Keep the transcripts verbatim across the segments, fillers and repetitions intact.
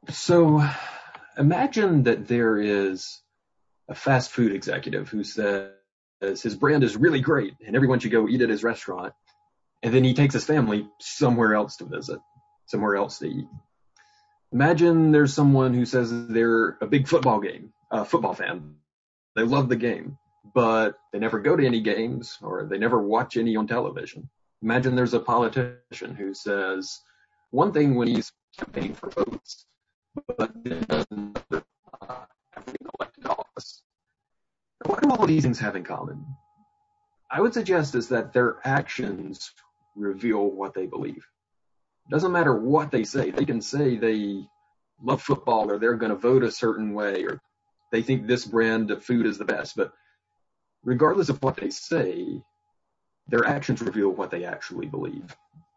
So imagine that there is a fast food executive who says his brand is really great and everyone should go eat at his restaurant. And then he takes his family somewhere else to visit, somewhere else to eat. Imagine there's someone who says they're a big football game, a football fan. They love the game, but they never go to any games or they never watch any on television. Imagine there's a politician who says one thing when he's campaigning for votes, but then does another uh, after being elected office. What do all of these things have in common? I would suggest is that their actions reveal what they believe. It doesn't matter what they say. They can say they love football or they're going to vote a certain way or they think this brand of food is the best. But regardless of what they say, their actions reveal what they actually believe.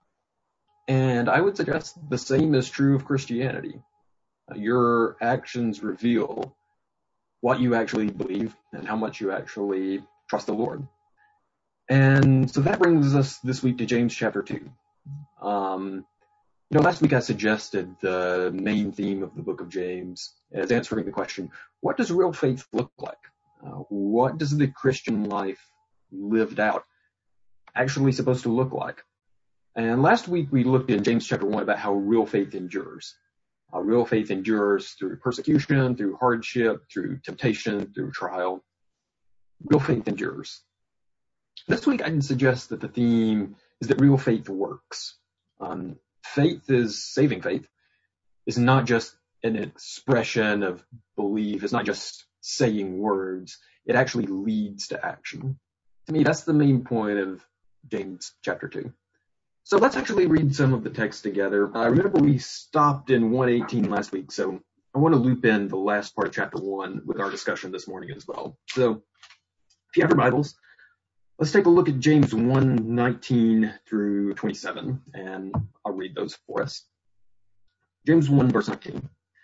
And I would suggest the same is true of Christianity. Your actions reveal what you actually believe and how much you actually trust the Lord. And so that brings us this week to James chapter two. Um, you know, last week I suggested the main theme of the book of James as answering the question, what does real faith look like? Uh, what does the Christian life lived out actually supposed to look like? And last week we looked in James chapter one about how real faith endures. Uh, real faith endures through persecution, through hardship, through temptation, through trial. Real faith endures. This week, I can suggest that the theme is that real faith works. Um, faith is, saving faith, is not just an expression of belief. It's not just saying words. It actually leads to action. To me, that's the main point of James chapter two. So let's actually read some of the text together. I uh, remember we stopped in one eighteen last week, so I want to loop in the last part of chapter one with our discussion this morning as well. So if you have your Bibles, let's take a look at James one nineteen through twenty-seven, and I'll read those for us. James one, verse nineteen.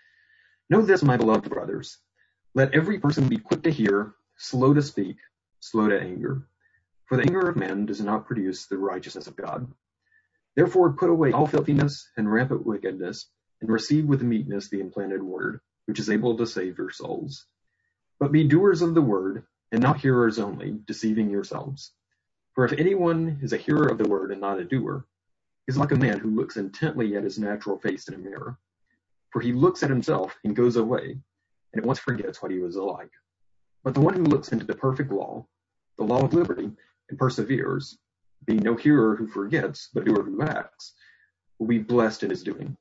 Know this, my beloved brothers. Let every person be quick to hear, slow to speak, slow to anger. For the anger of man does not produce the righteousness of God. Therefore put away all filthiness and rampant wickedness, and receive with meekness the implanted word, which is able to save your souls. But be doers of the word, and not hearers only, deceiving yourselves. For if anyone is a hearer of the word and not a doer, he is like a man who looks intently at his natural face in a mirror. For he looks at himself and goes away, and at once forgets what he was like. But the one who looks into the perfect law, the law of liberty, and perseveres, being no hearer who forgets, but a doer who acts, will be blessed in his doing.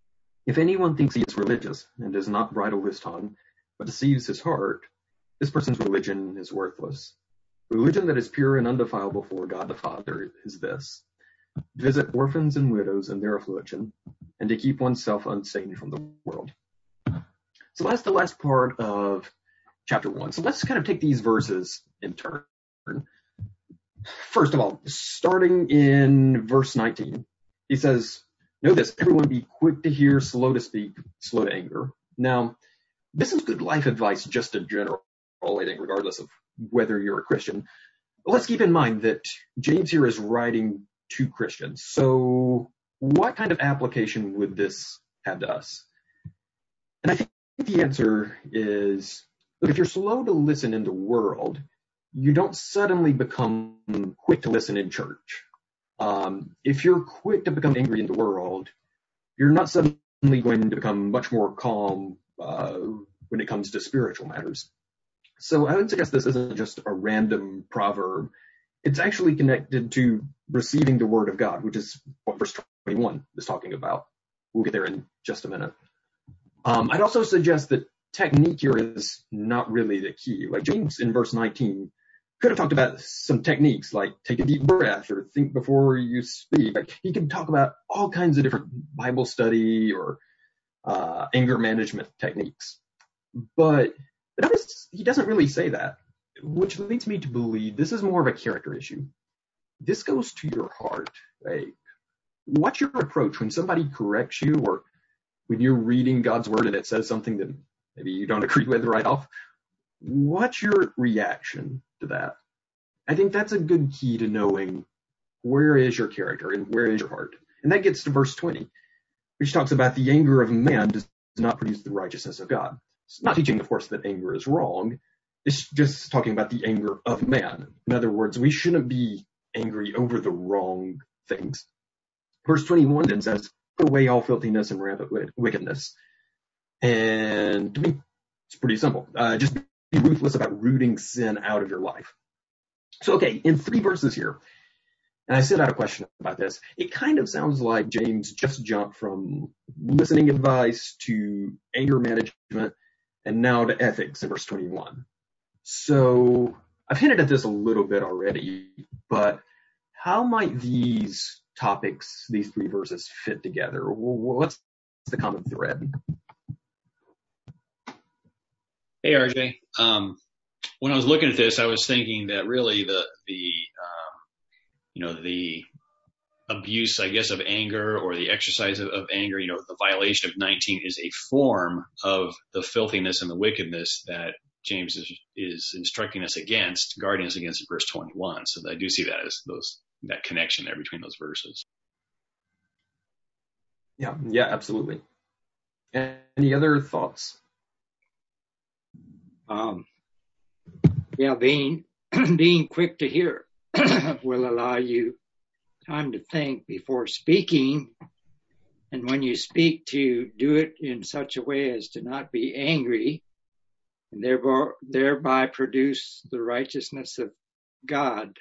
If anyone thinks he is religious and does not bridle his tongue, but deceives his heart, this person's religion is worthless. Religion that is pure and undefiled before God the Father is this: visit orphans and widows in their affliction, and to keep oneself unstained from the world. So that's the last part of chapter one. So let's kind of take these verses in turn. First of all, starting in verse nineteen, he says, know this, everyone be quick to hear, slow to speak, slow to anger. Now, this is good life advice just in general, I think, regardless of whether you're a Christian. But let's keep in mind that James here is writing to Christians. So what kind of application would this have to us? And I think the answer is, look, if you're slow to listen in the world, you don't suddenly become quick to listen in church. Um, if you're quick to become angry in the world, you're not suddenly going to become much more calm uh, when it comes to spiritual matters. So I would suggest this isn't just a random proverb. It's actually connected to receiving the word of God, which is what verse twenty-one is talking about. We'll get there in just a minute. Um, I'd also suggest that technique here is not really the key. Like James in verse nineteen could have talked about some techniques like take a deep breath or think before you speak. Like he could talk about all kinds of different Bible study or uh, anger management techniques. But, but notice he doesn't really say that, which leads me to believe this is more of a character issue. This goes to your heart. Like, what's your approach when somebody corrects you or when you're reading God's word and it says something that maybe you don't agree with right off? What's your reaction to that? I think that's a good key to knowing where is your character and where is your heart. And that gets to verse twenty, which talks about the anger of man does not produce the righteousness of God. It's not teaching, of course, that anger is wrong. It's just talking about the anger of man. In other words, we shouldn't be angry over the wrong things. Verse twenty-one then says, put away all filthiness and rampant wickedness. And to me, it's pretty simple. Uh, just be ruthless about rooting sin out of your life. So, okay, in three verses here, and I set out a question about this, it kind of sounds like James just jumped from listening advice to anger management and now to ethics in verse twenty-one. So I've hinted at this a little bit already, but how might these topics, these three verses, fit together? What's the common thread? Hey, R J. Um, when I was looking at this, I was thinking that really the, the, um, you know, the abuse, I guess, of anger or the exercise of, of anger, you know, the violation of nineteen is a form of the filthiness and the wickedness that James is, is instructing us against, guarding us against in verse twenty-one. So I do see that as those, that connection there between those verses. Yeah, yeah, absolutely. Any other thoughts? Um, yeah, being being quick to hear will allow you time to think before speaking. And when you speak, to do it in such a way as to not be angry and thereby, thereby produce the righteousness of God.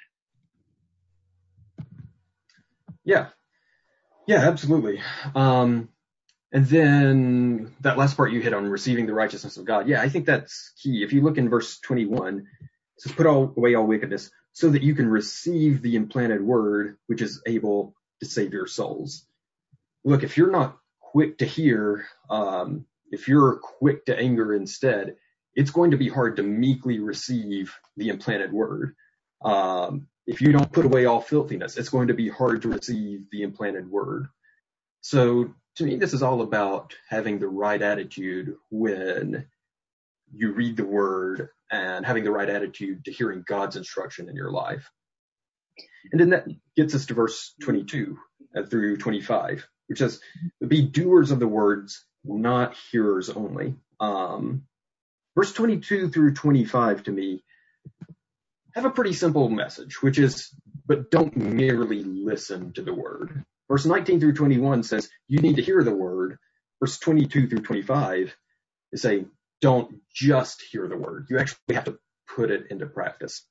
Yeah, yeah, absolutely. Um, and then that last part you hit on, receiving the righteousness of God. Yeah, I think that's key. If you look in verse twenty-one, it says, put all, away all wickedness so that you can receive the implanted word, which is able to save your souls. Look, if you're not quick to hear, um, if you're quick to anger instead, it's going to be hard to meekly receive the implanted word. Um, if you don't put away all filthiness, it's going to be hard to receive the implanted word. So to me, this is all about having the right attitude when you read the word and having the right attitude to hearing God's instruction in your life. And then that gets us to verse twenty-two uh, through twenty-five, which says, be doers of the words, not hearers only. Um, verse twenty-two through twenty-five to me have a pretty simple message, which is, but don't merely listen to the word. Verse nineteen through twenty-one says, you need to hear the word. Verse twenty-two through twenty-five is saying, don't just hear the word. You actually have to put it into practice.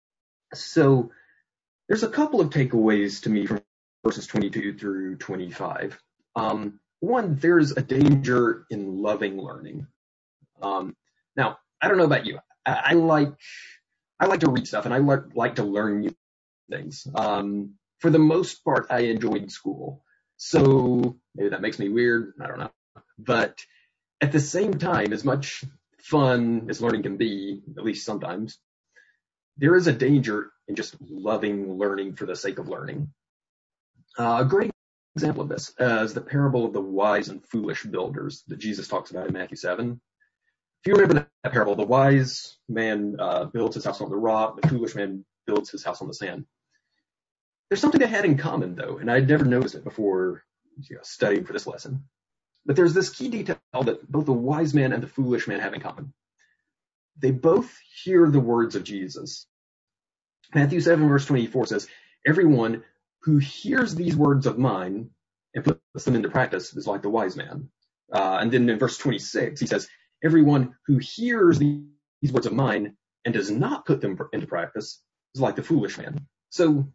So there's a couple of takeaways to me from verses twenty-two through twenty-five. Um, one, there's a danger in loving learning. Um, now, I don't know about you. I, I like I like to read stuff, and I like, like to learn new things. Um, for the most part, I enjoyed school. So maybe that makes me weird. I don't know. But at the same time, as much fun as learning can be, at least sometimes, there is a danger in just loving learning for the sake of learning. Uh, a great example of this uh, is the parable of the wise and foolish builders that Jesus talks about in Matthew seven. If you remember that parable, the wise man uh, builds his house on the rock, the foolish man builds his house on the sand. There's something they had in common, though, and I'd never noticed it before you know, studying for this lesson. But there's this key detail that both the wise man and the foolish man have in common. They both hear the words of Jesus. Matthew seven, verse twenty-four says, everyone who hears these words of mine and puts them into practice is like the wise man. Uh, and then in verse twenty-six, he says, everyone who hears these words of mine and does not put them into practice is like the foolish man. So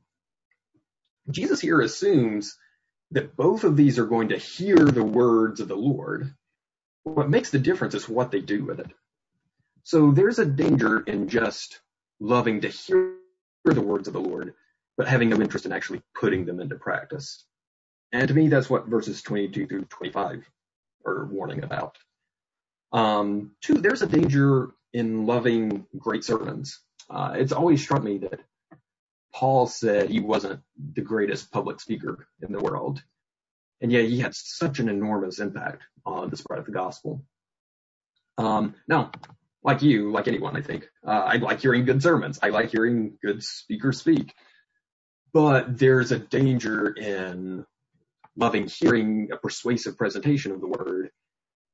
Jesus here assumes that both of these are going to hear the words of the Lord. What makes the difference is what they do with it. So there's a danger in just loving to hear the words of the Lord, but having no interest in actually putting them into practice. And to me, that's what verses twenty-two through twenty-five are warning about. Um, two, there's a danger in loving great sermons. Uh, it's always struck me that Paul said he wasn't the greatest public speaker in the world, and yet he had such an enormous impact on the spread of the gospel. Um, now, like you, like anyone, I think, uh, I like hearing good sermons. I like hearing good speakers speak. But there's a danger in loving hearing a persuasive presentation of the word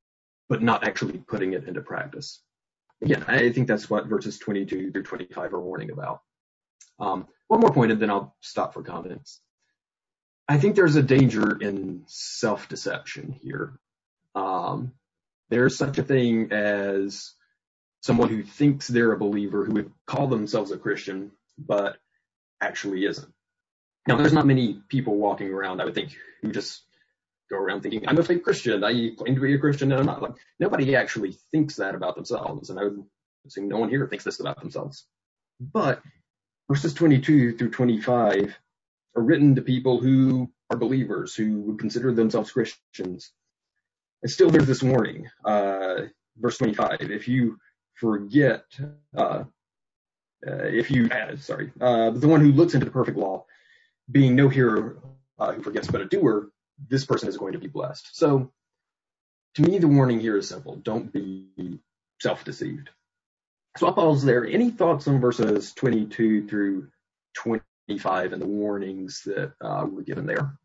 but not actually putting it into practice. Again, I think that's what verses twenty-two through twenty-five are warning about. Um, one more point, and then I'll stop for comments. I think there's a danger in self-deception here. Um, there's such a thing as someone who thinks they're a believer, who would call themselves a Christian, but actually isn't. Now, there's not many people walking around, I would think, who just go around thinking, I'm a fake Christian, I claim to be a Christian, and I'm not. Like, nobody actually thinks that about themselves, and I would assume no one here thinks this about themselves. But verses twenty-two through twenty-five are written to people who are believers, who would consider themselves Christians. And still there's this warning. Uh, verse twenty-five, if you forget, uh, uh, if you, uh, sorry, uh, the one who looks into the perfect law, being no hearer uh, who forgets but a doer, this person is going to be blessed. So to me, the warning here is simple. Don't be self-deceived. So I'll pause there. Any thoughts on verses twenty-two through twenty-five and the warnings that uh, were given there?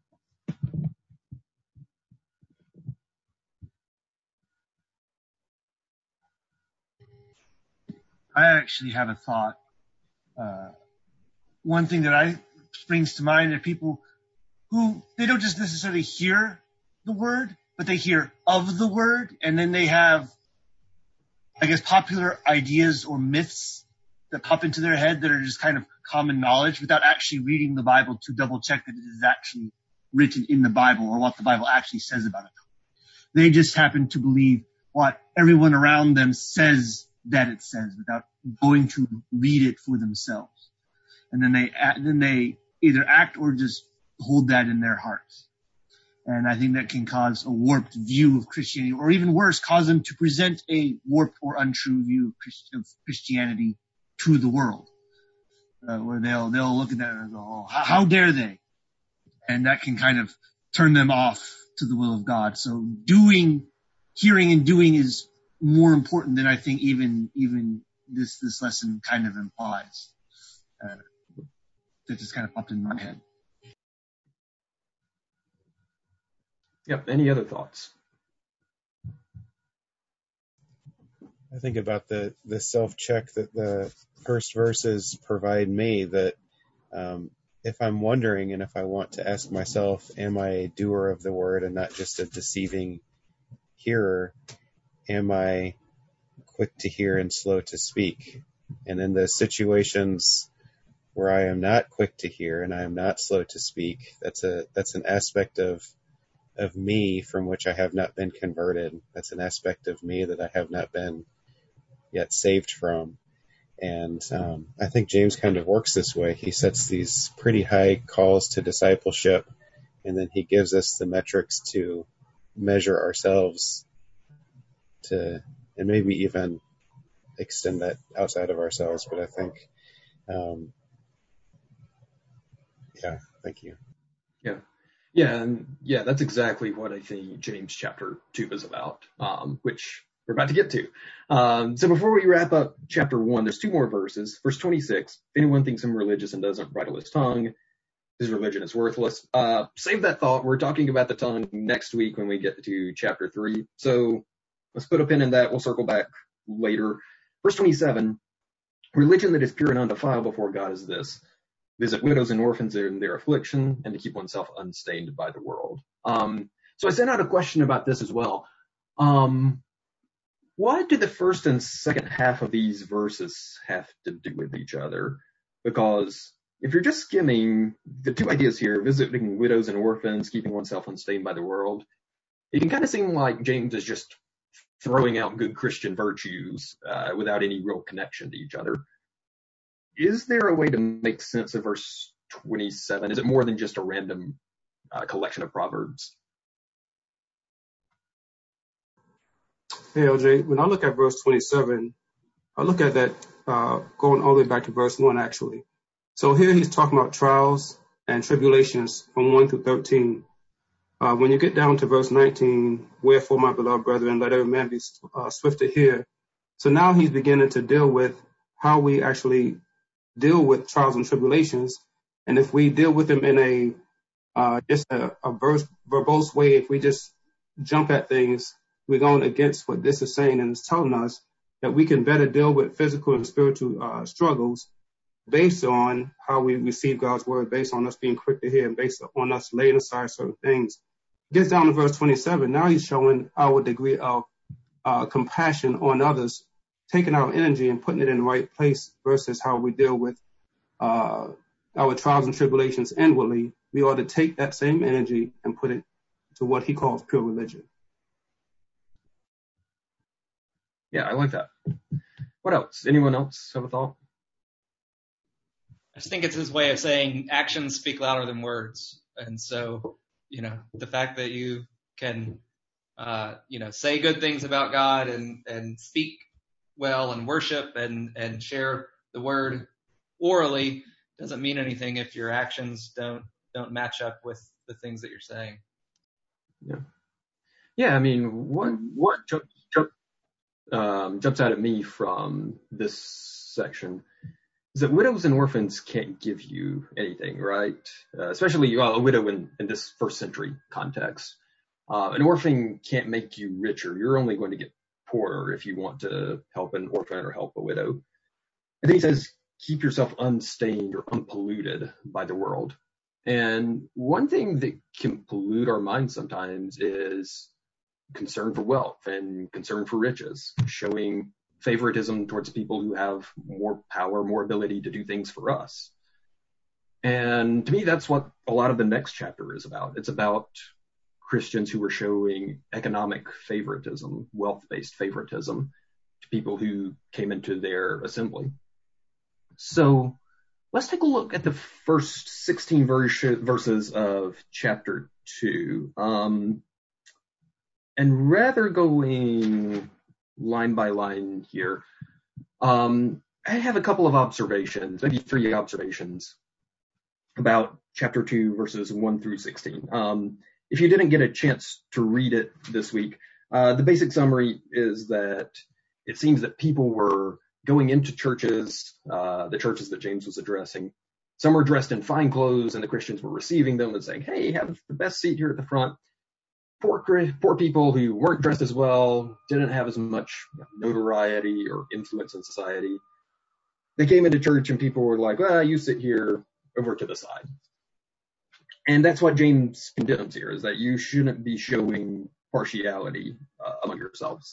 I actually have a thought. Uh, one thing that I springs to mind are people who, they don't just necessarily hear the word, but they hear of the word, and then they have, I guess, popular ideas or myths that pop into their head that are just kind of common knowledge without actually reading the Bible to double check that it is actually written in the Bible or what the Bible actually says about it. They just happen to believe what everyone around them says that it says without going to read it for themselves. And then they, then they either act or just hold that in their hearts. And I think that can cause a warped view of Christianity, or even worse, cause them to present a warped or untrue view of Christianity to the world, uh, where they'll they'll look at that and go, oh, how, how dare they? And that can kind of turn them off to the will of God. So doing, hearing and doing is more important than I think even even this this lesson kind of implies. Uh, that just kind of popped in my head. Yep. Any other thoughts? I think about the, the self-check that the first verses provide me, that um, if I'm wondering and if I want to ask myself, am I a doer of the word and not just a deceiving hearer? Am I quick to hear and slow to speak? And in the situations where I am not quick to hear and I am not slow to speak, that's a that's an aspect of of me from which I have not been converted. That's an aspect of me that I have not been yet saved from. And um, I think James kind of works this way. He sets these pretty high calls to discipleship, and then he gives us the metrics to measure ourselves to, and maybe even extend that outside of ourselves. But I think, um, yeah, thank you. Yeah. Yeah, and yeah, that's exactly what I think James chapter two is about, um, which we're about to get to. Um, so before we wrap up chapter one, there's two more verses. Verse twenty-six, if anyone thinks him religious and doesn't bridle his tongue, his religion is worthless. Uh, save that thought. We're talking about the tongue next week when we get to chapter three. So let's put a pin in that. We'll circle back later. Verse twenty-seven, religion that is pure and undefiled before God is this: visit widows and orphans in their affliction, and to keep oneself unstained by the world. Um, so I sent out a question about this as well. Um, what do the first and second half of these verses have to do with each other? Because if you're just skimming the two ideas here, visiting widows and orphans, keeping oneself unstained by the world, it can kind of seem like James is just throwing out good Christian virtues uh, without any real connection to each other. Is there a way to make sense of verse twenty-seven? Is it more than just a random uh, collection of proverbs? Hey, L J, when I look at verse twenty-seven, I look at that uh, going all the way back to verse one, actually. So here he's talking about trials and tribulations from one through thirteen. Uh, when you get down to verse nineteen, wherefore, my beloved brethren, let every man be uh, swift to hear. So now he's beginning to deal with how we actually deal with trials and tribulations. And if we deal with them in a uh, just a, a verse, verbose way, if we just jump at things, we're going against what this is saying, and it's telling us that we can better deal with physical and spiritual uh, struggles based on how we receive God's word, based on us being quick to hear, and based on us laying aside certain things. It gets down to verse twenty-seven. Now he's showing our degree of uh, compassion on others, taking our energy and putting it in the right place versus how we deal with uh, our trials and tribulations inwardly. We ought to take that same energy and put it to what he calls pure religion. Yeah, I like that. What else? Anyone else have a thought? I just think it's his way of saying actions speak louder than words. And so, you know, the fact that you can, uh, you know, say good things about God and, and speak well and worship and, and share the word orally doesn't mean anything if your actions don't, don't match up with the things that you're saying. Yeah. Yeah. I mean, what, what jump, jump, um, jumps out at me from this section is that widows and orphans can't give you anything, right? Uh, especially well, a widow in, in this first century context. Uh, an orphan can't make you richer. You're only going to get poorer if you want to help an orphan or help a widow. And then he says, keep yourself unstained or unpolluted by the world. And one thing that can pollute our minds sometimes is concern for wealth and concern for riches, showing favoritism towards people who have more power, more ability to do things for us. And to me, that's what a lot of the next chapter is about. It's about Christians who are showing economic favoritism, wealth-based favoritism to people who came into their assembly. So let's take a look at the first sixteen verse, verses of chapter two. Um, and rather going line by line here, um, I have a couple of observations, maybe three observations about chapter two, verses one through sixteen. Um, if you didn't get a chance to read it this week, uh, the basic summary is that it seems that people were going into churches, uh, the churches that James was addressing. Some were dressed in fine clothes, and the Christians were receiving them and saying, hey, have the best seat here at the front. Poor, poor people who weren't dressed as well, didn't have as much notoriety or influence in society. They came into church and people were like, well, you sit here over to the side. And that's what James condemns here, is that you shouldn't be showing partiality uh, among yourselves.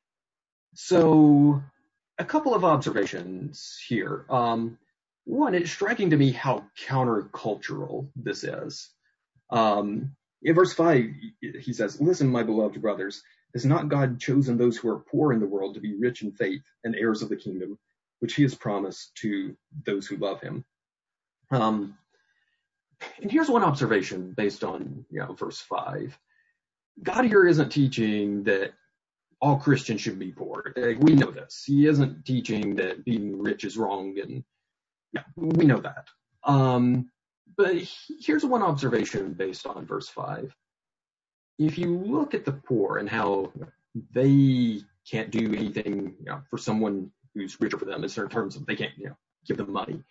So a couple of observations here. Um, one, it's striking to me how countercultural this is. Um, in verse five, he says, listen, my beloved brothers, has not God chosen those who are poor in the world to be rich in faith and heirs of the kingdom, which he has promised to those who love him? Um, and here's one observation based on, you know, verse five. God here isn't teaching that all Christians should be poor. We know this. He isn't teaching that being rich is wrong, and yeah, we know that. Um, but here's one observation based on verse five. If you look at the poor and how they can't do anything, you know, for someone who's richer for them in terms of they can't, you know, give them money.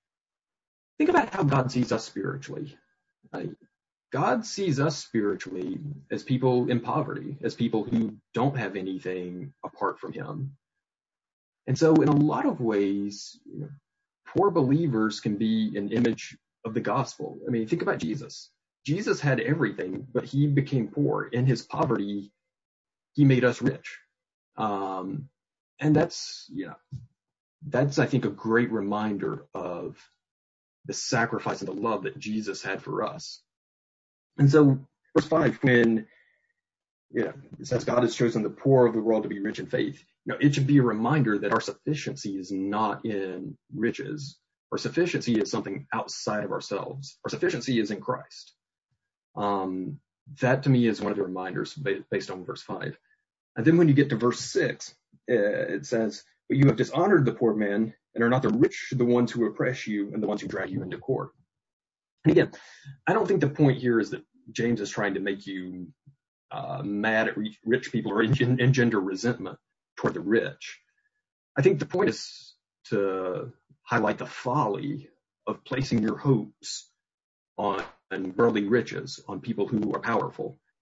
Think about how God sees us spiritually. Right? God sees us spiritually as people in poverty, as people who don't have anything apart from him. And so in a lot of ways, you know, poor believers can be an image of the gospel. I mean, think about Jesus. Jesus had everything, but he became poor. In his poverty, he made us rich. Um, and that's, you know, that's, I think, a great reminder of the sacrifice and the love that Jesus had for us. And so, verse five, when you know, it says God has chosen the poor of the world to be rich in faith, you know, it should be a reminder that our sufficiency is not in riches. Our sufficiency is something outside of ourselves. Our sufficiency is in Christ. Um, that to me is one of the reminders based on verse five. And then when you get to verse six, uh, it says, but you have dishonored the poor man, and are not the rich the ones who oppress you and the ones who drag you into court. And again, I don't think the point here is that James is trying to make you uh, mad at rich people or engender resentment toward the rich. I think the point is to highlight the folly of placing your hopes on worldly riches, on people who are powerful.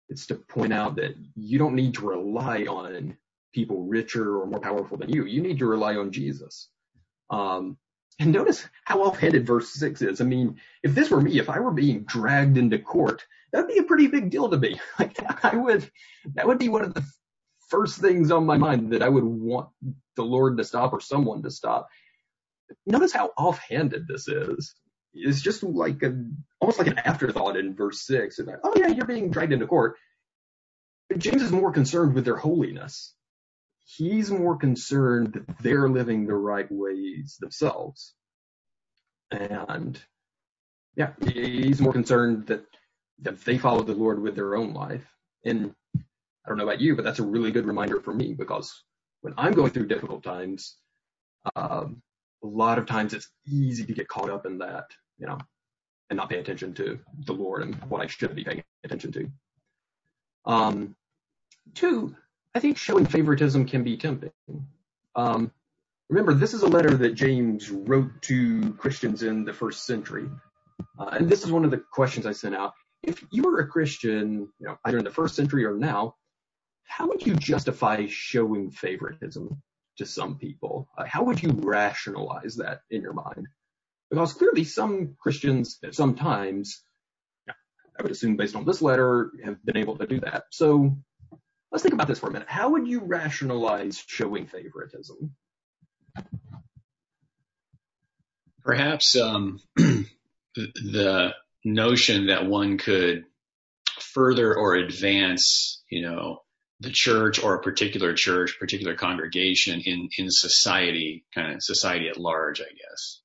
It's to point out that you don't need to rely on people richer or more powerful than you. You need to rely on Jesus. Um, and notice how offhanded verse six is. I mean, if this were me, if I were being dragged into court, that'd be a pretty big deal to me. Like, I would, that would be one of the first things on my mind that I would want the Lord to stop or someone to stop. Notice how offhanded this is. It's just like a, almost like an afterthought in verse six. It's like, oh yeah, you're being dragged into court. But James is more concerned with their holiness. He's more concerned that they're living the right ways themselves. And yeah, he's more concerned that, that they follow the Lord with their own life. And I don't know about you, but that's a really good reminder for me, because when I'm going through difficult times, um, a lot of times it's easy to get caught up in that, you know, and not pay attention to the Lord and what I should be paying attention to. Um, two, I think showing favoritism can be tempting. Um, remember, this is a letter that James wrote to Christians in the first century. Uh, and this is one of the questions I sent out. If you were a Christian, you know, either in the first century or now, how would you justify showing favoritism to some people? Uh, how would you rationalize that in your mind? Because clearly some Christians at some times, I would assume based on this letter, have been able to do that. So let's think about this for a minute. How would you rationalize showing favoritism? Perhaps um, the notion that one could further or advance, you know, the church or a particular church, particular congregation in, in society, kind of society at large, I guess.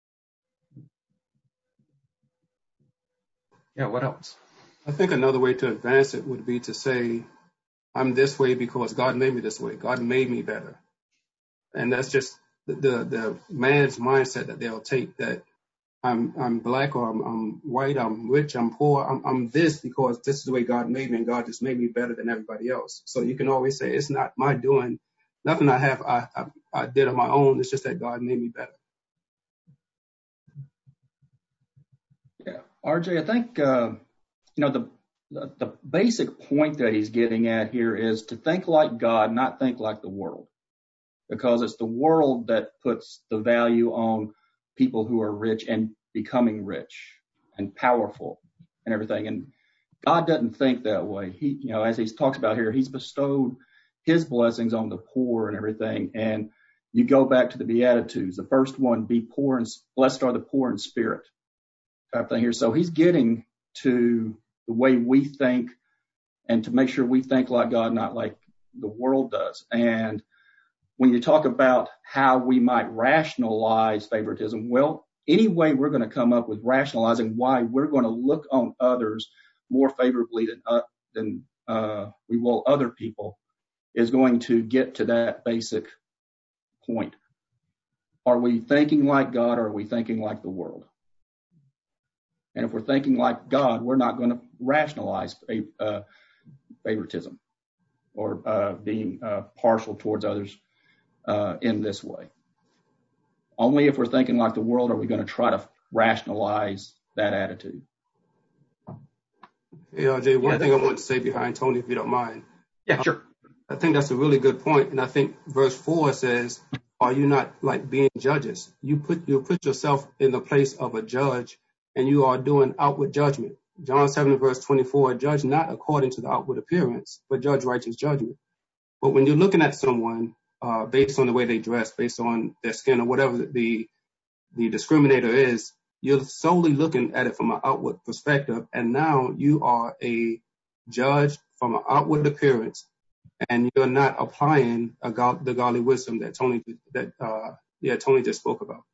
Yeah, what else? I think another way to advance it would be to say, I'm this way because God made me this way. God made me better. And that's just the, the, the man's mindset that they'll take, that I'm I'm black or I'm, I'm white, I'm rich, I'm poor, I'm, I'm this because this is the way God made me, and God just made me better than everybody else. So you can always say, it's not my doing. Nothing I have I, I, I did on my own. It's just that God made me better. Yeah, R J, I think, uh, you know, the, the the basic point that he's getting at here is to think like God, not think like the world. Because it's the world that puts the value on people who are rich and becoming rich and powerful and everything. And God doesn't think that way. He, you know, as he talks about here, he's bestowed his blessings on the poor and everything. And you go back to the Beatitudes. The first one, be poor and blessed are the poor in spirit type thing here. So he's getting to the way we think and to make sure we think like God, not like the world does. And when you talk about how we might rationalize favoritism, well, any way we're going to come up with rationalizing why we're going to look on others more favorably than uh, than uh, we will other people is going to get to that basic point. Are we thinking like God, or are we thinking like the world? And if we're thinking like God, we're not going to rationalize uh, favoritism or uh, being uh, partial towards others Uh, in this way. Only if we're thinking like the world are we going to try to rationalize that attitude. Hey, R J, one yeah, thing I want to say behind Tony, if you don't mind. Yeah, sure. I think that's a really good point. And I think verse four says, are you not like being judges? You put you put yourself in the place of a judge, and you are doing outward judgment. John seven, verse twenty-four, judge not according to the outward appearance, but judge righteous judgment. But when you're looking at someone, Uh, based on the way they dress, based on their skin, or whatever the the discriminator is, you're solely looking at it from an outward perspective, and now you are a judge from an outward appearance, and you're not applying a God, the godly wisdom that Tony that uh, yeah Tony just spoke about.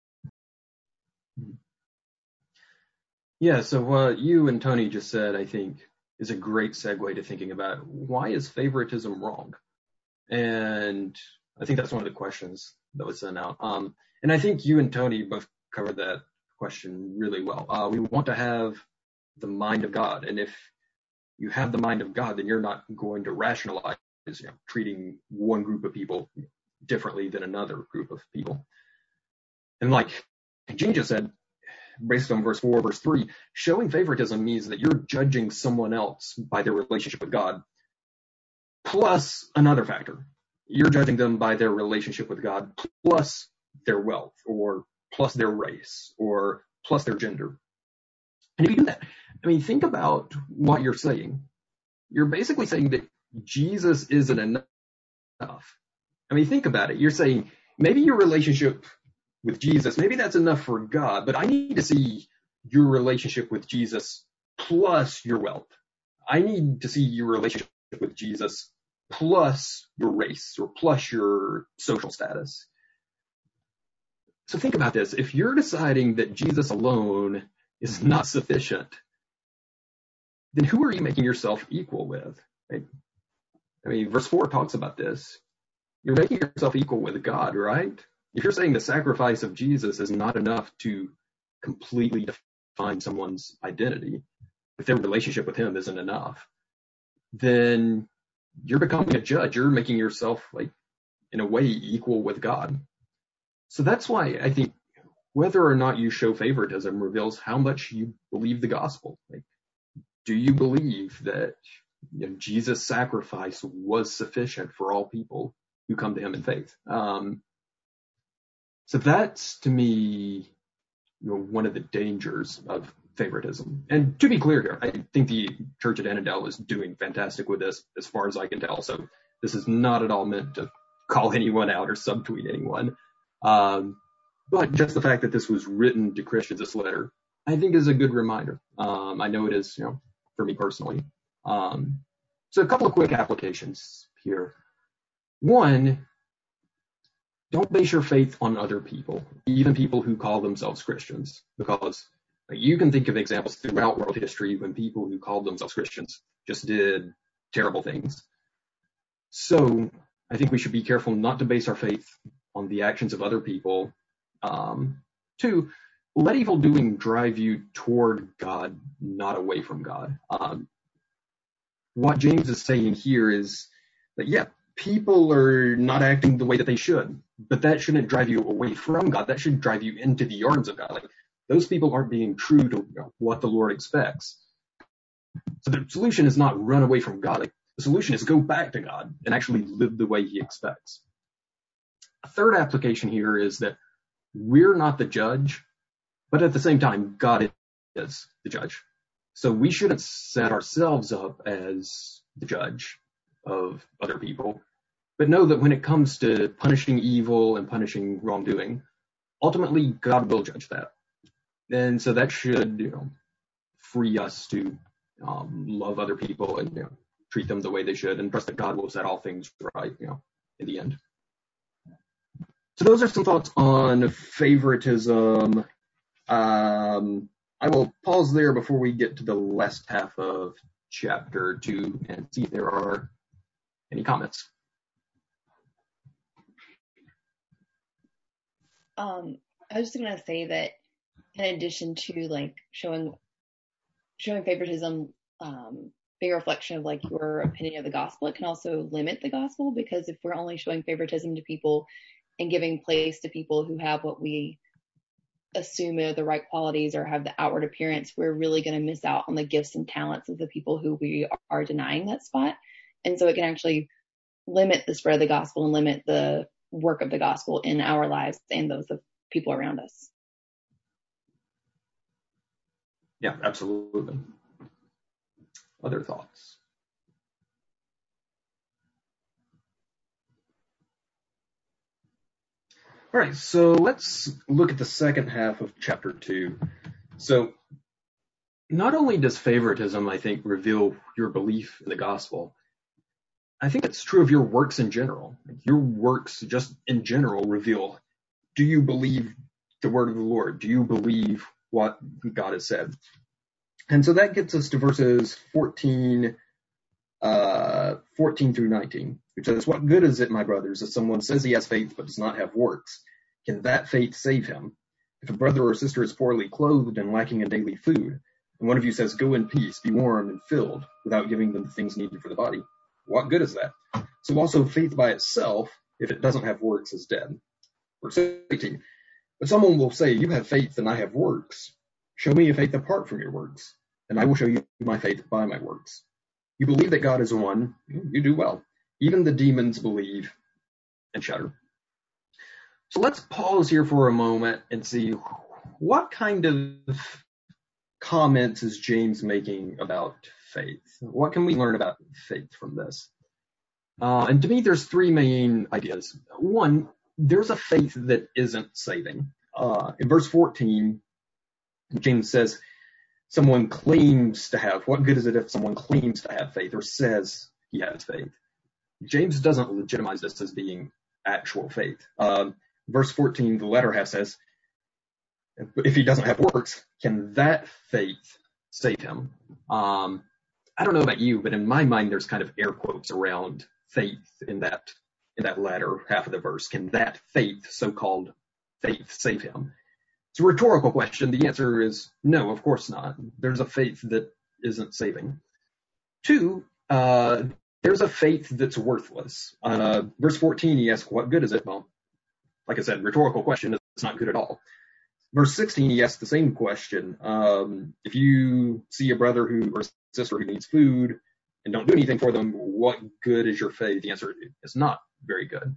Yeah, so what you and Tony just said, I think, is a great segue to thinking about why is favoritism wrong? And I think that's one of the questions that was sent out. Um, and I think you and Tony both covered that question really well. Uh, we want to have the mind of God. And if you have the mind of God, then you're not going to rationalize, you know, treating one group of people differently than another group of people. And like Gene just said, based on verse four, verse three, showing favoritism means that you're judging someone else by their relationship with God, plus another factor. You're judging them by their relationship with God, plus their wealth, or plus their race, or plus their gender. And if you do that, I mean, think about what you're saying. You're basically saying that Jesus isn't enough. I mean, think about it. You're saying maybe your relationship with Jesus, maybe that's enough for God, but I need to see your relationship with Jesus plus your wealth. I need to see your relationship with Jesus plus your race or plus your social status. So think about this. If you're deciding that Jesus alone is not sufficient, then who are you making yourself equal with? Right? I mean, verse four talks about this. You're making yourself equal with God, right? If you're saying the sacrifice of Jesus is not enough to completely define someone's identity, if their relationship with him isn't enough, then you're becoming a judge. You're making yourself, like, in a way, equal with God. So that's why I think whether or not you show favoritism reveals how much you believe the gospel. Like, do you believe that, you know, Jesus' sacrifice was sufficient for all people who come to him in faith? Um, so that's, to me, you know, one of the dangers of favoritism. And to be clear here, I think the Church at Annandale is doing fantastic with this, as far as I can tell. So this is not at all meant to call anyone out or subtweet anyone. Um, but just the fact that this was written to Christians, this letter, I think is a good reminder. Um, I know it is, you know, for me personally. Um, so a couple of quick applications here. One, don't base your faith on other people, even people who call themselves Christians, because you can think of examples throughout world history when people who called themselves Christians just did terrible things. So I think we should be careful not to base our faith on the actions of other people. Um, two, let evil doing drive you toward God, not away from God. Um, what James is saying here is that, yeah, people are not acting the way that they should, but that shouldn't drive you away from God. That should drive you into the arms of God. Like, those people aren't being true to, you know, what the Lord expects. So the solution is not run away from God. Like, the solution is go back to God and actually live the way he expects. A third application here is that we're not the judge, but at the same time, God is the judge. So we shouldn't set ourselves up as the judge of other people, but know that when it comes to punishing evil and punishing wrongdoing, ultimately God will judge that. And so that should, you know, free us to um, love other people and, you know, treat them the way they should, and trust that God will set all things right, you know, in the end. So those are some thoughts on favoritism. Um, I will pause there before we get to the last half of chapter two and see if there are any comments. Um, I was just going to say that in addition to like showing showing favoritism um, being a reflection of like your opinion of the gospel, it can also limit the gospel, because if we're only showing favoritism to people and giving place to people who have what we assume are the right qualities or have the outward appearance, we're really going to miss out on the gifts and talents of the people who we are denying that spot. And so it can actually limit the spread of the gospel and limit the work of the gospel in our lives and those of people around us. Yeah, absolutely. Other thoughts? All right, so let's look at the second half of chapter two. So not only does favoritism, I think, reveal your belief in the gospel, I think it's true of your works in general. Your works just in general reveal, do you believe the word of the Lord? Do you believe what God has said? And so that gets us to verses fourteen, uh, fourteen through nineteen, which says, "What good is it, my brothers, if someone says he has faith but does not have works? Can that faith save him? If a brother or sister is poorly clothed and lacking in daily food, and one of you says, 'Go in peace, be warmed and filled,' without giving them the things needed for the body, what good is that? So also faith by itself, if it doesn't have works, is dead." Verse eighteen, "But someone will say, 'You have faith and I have works.' Show me your faith apart from your works, and I will show you my faith by my works. You believe that God is one, you do well. Even the demons believe and shudder. So let's pause here for a moment and see what kind of comments is James making about faith. What can we learn about faith from this? Uh, and to me, there's three main ideas. One, there's a faith that isn't saving. Uh, in verse fourteen, James says, someone claims to have, what good is it if someone claims to have faith or says he has faith? James doesn't legitimize this as being actual faith. Um, verse fourteen, the latter half says, if he doesn't have works, can that faith save him? Um, I don't know about you, but in my mind, there's kind of air quotes around faith in that, in that latter half of the verse. Can that faith, so-called faith, save him? It's a rhetorical question. The answer is no, of course not. There's a faith that isn't saving. Two, uh, there's a faith that's worthless. Uh, verse fourteen, he asks, what good is it? Well, like I said, rhetorical question, it's not good at all. Verse sixteen, he asks the same question. Um, if you see a brother who or sister who needs food and don't do anything for them, what good is your faith? The answer is not very good.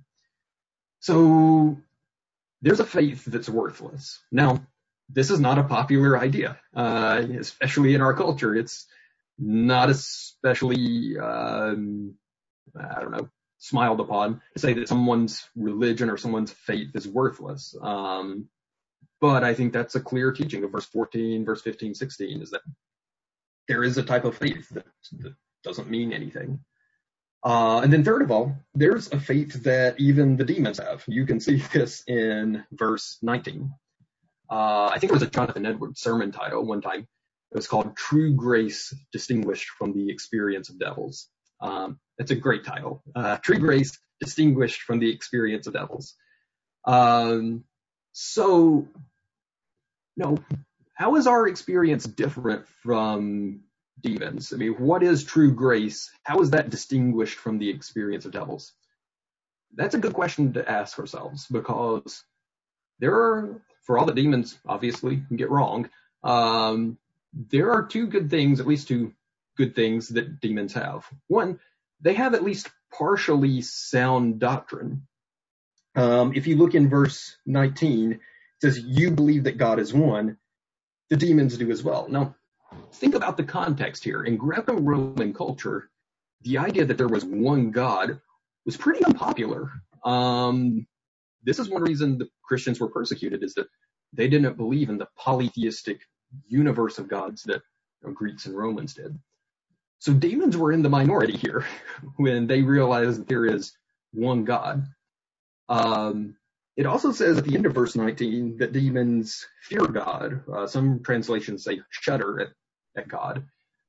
So there's a faith that's worthless. Now, this is not a popular idea, uh, especially in our culture. It's not especially, um, I don't know, smiled upon to say that someone's religion or someone's faith is worthless. Um, but I think that's a clear teaching of verse fourteen, verse fifteen, sixteen, is that there is a type of faith that, that doesn't mean anything. Uh, and then third of all, there's a faith that even the demons have. You can see this in verse nineteen. Uh, I think it was a Jonathan Edwards sermon title one time. It was called True Grace Distinguished from the Experience of Devils. Um, it's a great title. Uh, True Grace Distinguished from the Experience of Devils. Um, so, no, how is our experience different from demons? I mean, what is true grace? How is that distinguished from the experience of devils? That's a good question to ask ourselves, because there are, for all the demons obviously can get wrong, um, there are two good things, at least two good things that demons have. One, they have at least partially sound doctrine. Um, if you look in verse nineteen, it says, you believe that God is one. The demons do as well. Now, think about the context here. In Greco-Roman culture, the idea that there was one God was pretty unpopular. Um, this is one reason the Christians were persecuted, is that they didn't believe in the polytheistic universe of gods that you know, Greeks and Romans did. So demons were in the minority here when they realized that there is one God. Um, It also says at the end of verse nineteen that demons fear God. Uh, some translations say shudder at, at God.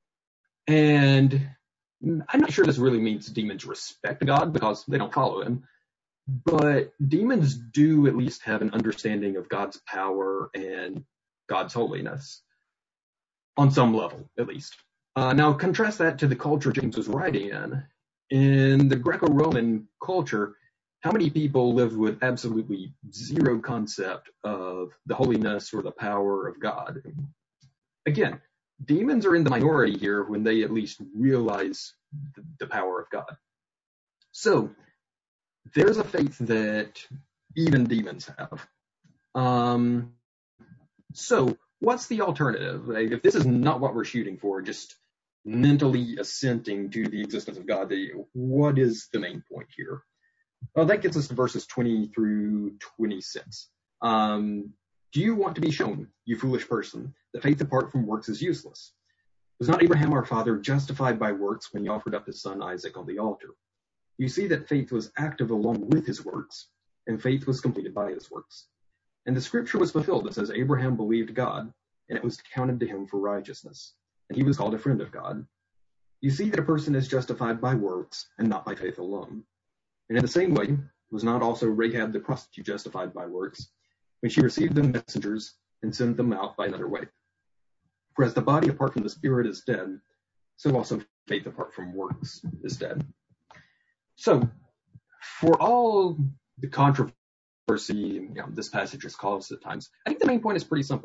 And I'm not sure this really means demons respect God, because they don't follow him. But demons do at least have an understanding of God's power and God's holiness. On some level, at least. Uh, now contrast that to the culture James was writing in. In the Greco-Roman culture, how many people lived with absolutely zero concept of the holiness or the power of God? Again, demons are in the minority here when they at least realize the, the power of God. So, there's a faith that even demons have. Um, so, what's the alternative? If this is not what we're shooting for, just mentally assenting to the existence of God, what is the main point here? Well, that gets us to verses twenty through twenty-six. Um, do you want to be shown, you foolish person, that faith apart from works is useless? Was not Abraham our father justified by works when he offered up his son Isaac on the altar? You see that faith was active along with his works, and faith was completed by his works. And the scripture was fulfilled that says Abraham believed God, and it was counted to him for righteousness, and he was called a friend of God. You see that a person is justified by works and not by faith alone. And in the same way, was not also Rahab the prostitute justified by works, when she received the messengers and sent them out by another way? For as the body apart from the spirit is dead, so also faith apart from works is dead. So, for all the controversy you know, this passage has caused at times, I think the main point is pretty simple.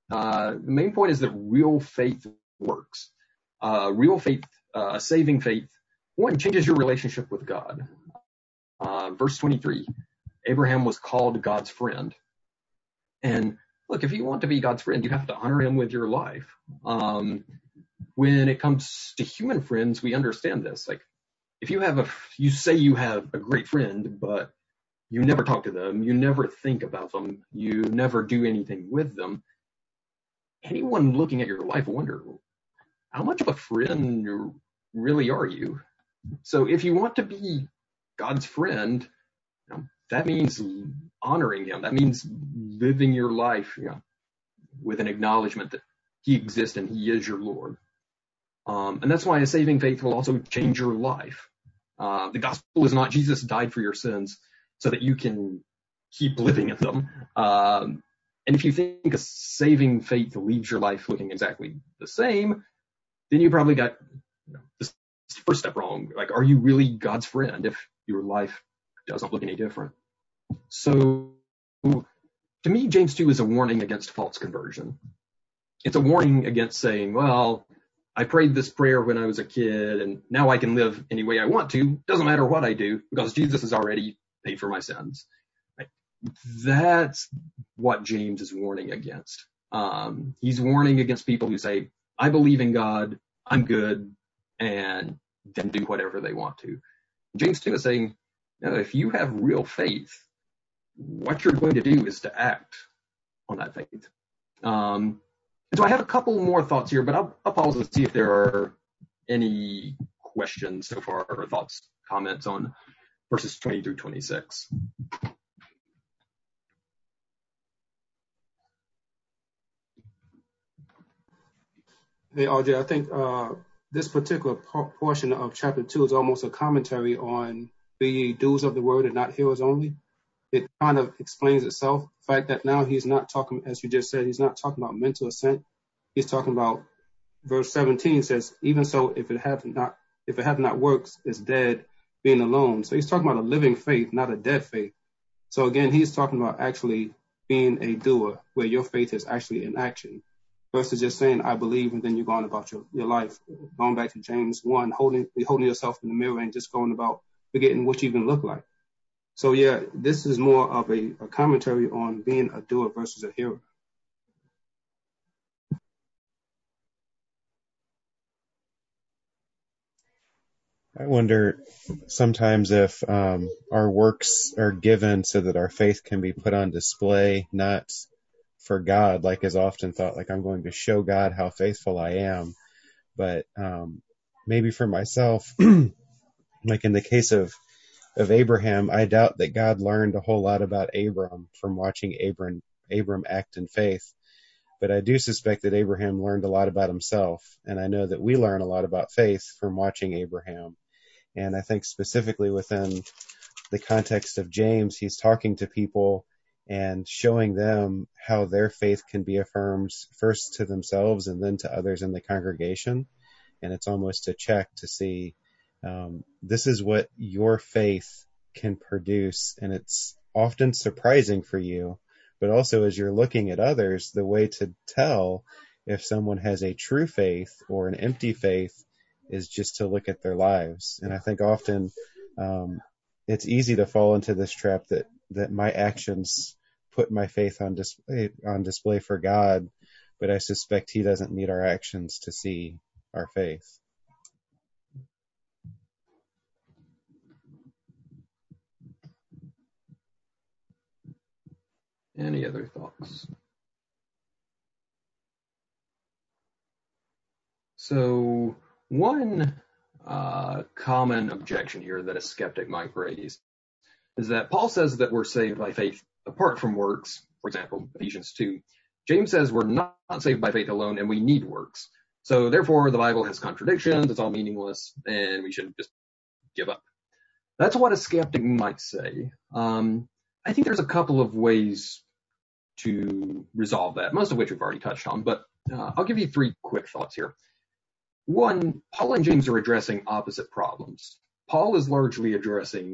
Uh, the main point is that real faith works. Uh, real faith, uh, saving faith, one, changes your relationship with God. Uh, verse twenty-three, Abraham was called God's friend. And look, if you want to be God's friend, you have to honor him with your life. Um, when it comes to human friends, we understand this. Like, if you have a, you say you have a great friend, but you never talk to them, you never think about them, you never do anything with them, anyone looking at your life will wonder, how much of a friend really are you? So if you want to be God's friend, you know, that means honoring him. That means living your life, you know, with an acknowledgement that he exists and he is your Lord. Um, and that's why a saving faith will also change your life. Uh, the gospel is not Jesus died for your sins so that you can keep living in them. Um, and if you think a saving faith leaves your life looking exactly the same, then you probably got, you know, this first step wrong. Like, are you really God's friend if your life doesn't look any different? So to me, James two is a warning against false conversion. It's a warning against saying, well, I prayed this prayer when I was a kid and now I can live any way I want to. Doesn't matter what I do because Jesus has already paid for my sins. Right? That's what James is warning against. Um, he's warning against people who say, I believe in God, I'm good, and then do whatever they want to. James two is saying, no, if you have real faith, what you're going to do is to act on that faith. Um, and so I have a couple more thoughts here, but I'll, I'll pause and see if there are any questions so far, or thoughts, comments on verses twenty through twenty-six. Hey, R J, I think uh, this particular por- portion of chapter two is almost a commentary on be ye doers of the word and not hearers only. It kind of explains itself. The fact that now he's not talking, as you just said, he's not talking about mental assent. He's talking about, verse seventeen says, even so, if it have not, if it have not works, it's dead, being alone. So he's talking about a living faith, not a dead faith. So again, he's talking about actually being a doer, where your faith is actually in action, versus just saying, I believe, and then you're going about your, your life. Going back to James one, holding, holding yourself in the mirror and just going about forgetting what you even look like. So yeah, this is more of a, a commentary on being a doer versus a hearer. I wonder sometimes if um, our works are given so that our faith can be put on display, not for God, like is often thought, like I'm going to show God how faithful I am. But um, maybe for myself, like in the case of of Abraham, I doubt that God learned a whole lot about Abram from watching Abram, Abram act in faith. But I do suspect that Abraham learned a lot about himself. And I know that we learn a lot about faith from watching Abraham. And I think specifically within the context of James, he's talking to people and showing them how their faith can be affirmed first to themselves and then to others in the congregation. And it's almost a check to see, um, this is what your faith can produce. And it's often surprising for you, but also as you're looking at others, the way to tell if someone has a true faith or an empty faith is just to look at their lives. And I think often um, it's easy to fall into this trap that, that my actions put my faith on display, on display for God, but I suspect he doesn't need our actions to see our faith. Any other thoughts? So one uh, common objection here that a skeptic might raise is that Paul says that we're saved by faith apart from works. For example, Ephesians two. James says we're not saved by faith alone and we need works. So therefore the Bible has contradictions, it's all meaningless, and we should just give up. That's what a skeptic might say. Um, I think there's a couple of ways to resolve that, most of which we've already touched on, but uh, I'll give you three quick thoughts here. One, Paul and James are addressing opposite problems. Paul is largely addressing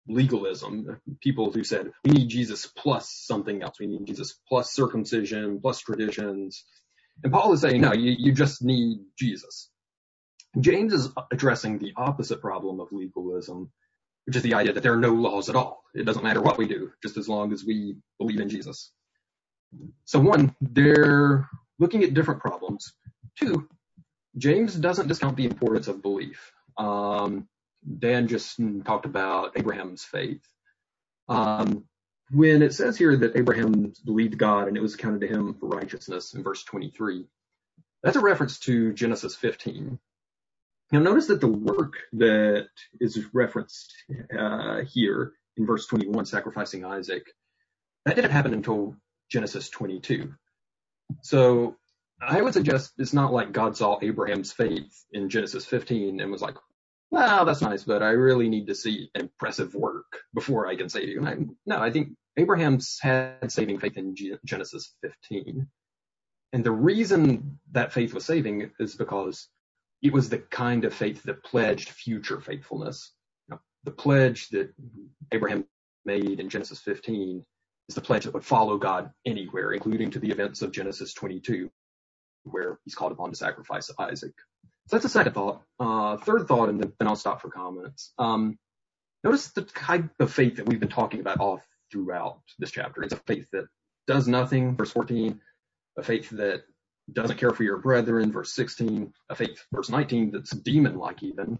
legalism, people who said, we need Jesus plus something else. We need Jesus plus circumcision, plus traditions. And Paul is saying, no, you, you just need Jesus. James is addressing the opposite problem of legalism, which is the idea that there are no laws at all. It doesn't matter what we do, just as long as we believe in Jesus. So one, they're looking at different problems. Two, James doesn't discount the importance of belief. Um, Dan just talked about Abraham's faith. Um, when it says here that Abraham believed God and it was counted to him for righteousness in verse twenty-three, that's a reference to Genesis fifteen. Now notice that the work that is referenced uh, here in verse twenty-one, sacrificing Isaac, that didn't happen until Genesis twenty-two. So I would suggest it's not like God saw Abraham's faith in Genesis fifteen and was like, wow, that's nice, but I really need to see impressive work before I can save you. I, no, I think Abraham's had saving faith in G- Genesis fifteen. And the reason that faith was saving is because it was the kind of faith that pledged future faithfulness. You know, the pledge that Abraham made in Genesis fifteen is the pledge that would follow God anywhere, including to the events of Genesis twenty-two, where he's called upon to sacrifice Isaac. So that's a second thought. Uh, third thought, and then, then I'll stop for comments. Um, notice the type of faith that we've been talking about all throughout this chapter. It's a faith that does nothing, verse fourteen, a faith that doesn't care for your brethren, verse sixteen, a faith, verse nineteen, that's demon-like even.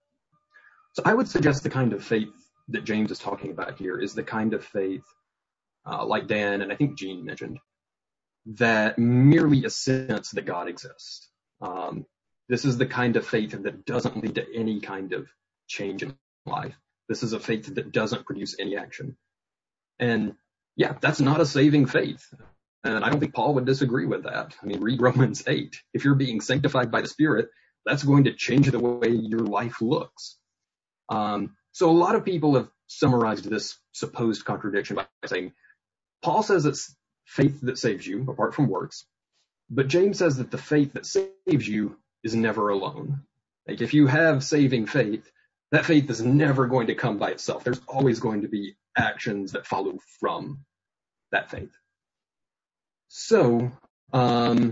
So I would suggest the kind of faith that James is talking about here is the kind of faith, uh, like Dan and I think Gene mentioned, that merely assents that God exists. Um, this is the kind of faith that doesn't lead to any kind of change in life. This is a faith that doesn't produce any action. And yeah, that's not a saving faith. And I don't think Paul would disagree with that. I mean, read Romans eight. If you're being sanctified by the Spirit, that's going to change the way your life looks. Um, so a lot of people have summarized this supposed contradiction by saying, Paul says it's faith that saves you, apart from works. But James says that the faith that saves you is never alone. Like if you have saving faith, that faith is never going to come by itself. There's always going to be actions that follow from that faith. So, um,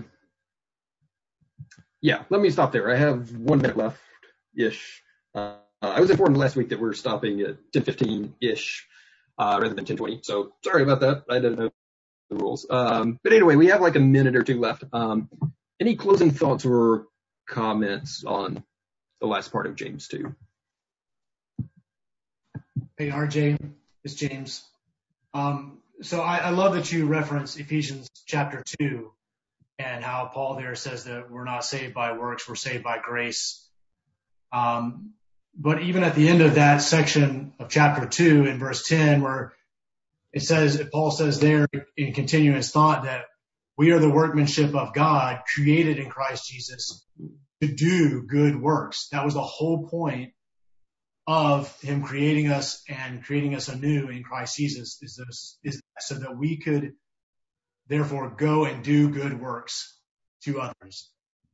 yeah, let me stop there. I have one minute left-ish. Uh, I was informed last week that we're stopping at ten fifteen-ish uh, rather than ten twenty. So sorry about that. I didn't know the rules. Um, but anyway, we have like a minute or two left. Um, any closing thoughts or comments on the last part of James two? Hey, R J, it's James. Um, so I, I love that you reference Ephesians chapter two and how Paul there says that we're not saved by works, we're saved by grace. Um, but even at the end of that section of chapter two in verse ten, where it says, Paul says there in continuous thought that we are the workmanship of God created in Christ Jesus to do good works. That was the whole point of him creating us and creating us anew in Christ Jesus, is this, is so that we could therefore go and do good works to others.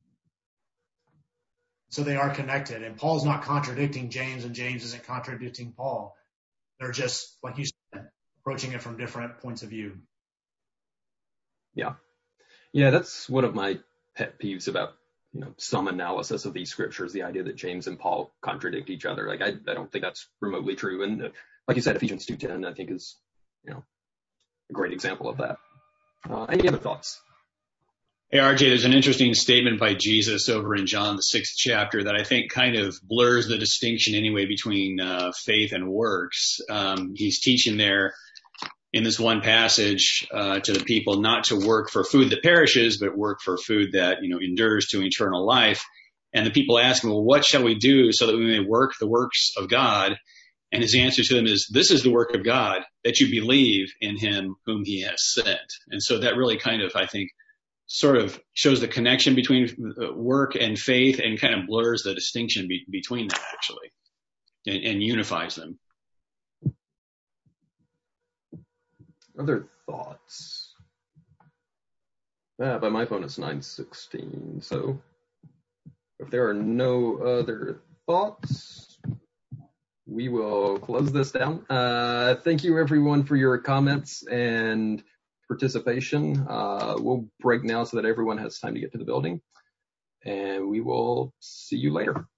So they are connected, and Paul's not contradicting James and James isn't contradicting Paul. They're just, like you said, approaching it from different points of view. Yeah. Yeah, that's one of my pet peeves about you know, some analysis of these scriptures, the idea that James and Paul contradict each other. Like, I, I don't think that's remotely true. And uh, like you said, Ephesians two ten, I think is, you know, a great example of that. Uh, any other thoughts? Hey, R J, there's an interesting statement by Jesus over in John, the sixth chapter, that I think kind of blurs the distinction anyway between uh, faith and works. Um, he's teaching there in this one passage uh, to the people not to work for food that perishes, but work for food that, you know, endures to eternal life. And the people ask him, well, what shall we do so that we may work the works of God? And his answer to them is, this is the work of God, that you believe in him whom he has sent. And so that really kind of, I think, sort of shows the connection between work and faith and kind of blurs the distinction be- between them, actually, and, and unifies them. Other thoughts? Ah, by my phone it's nine sixteen, so if there are no other thoughts, we will close this down. Uh, thank you everyone for your comments and participation. Uh, we'll break now so that everyone has time to get to the building, and we will see you later.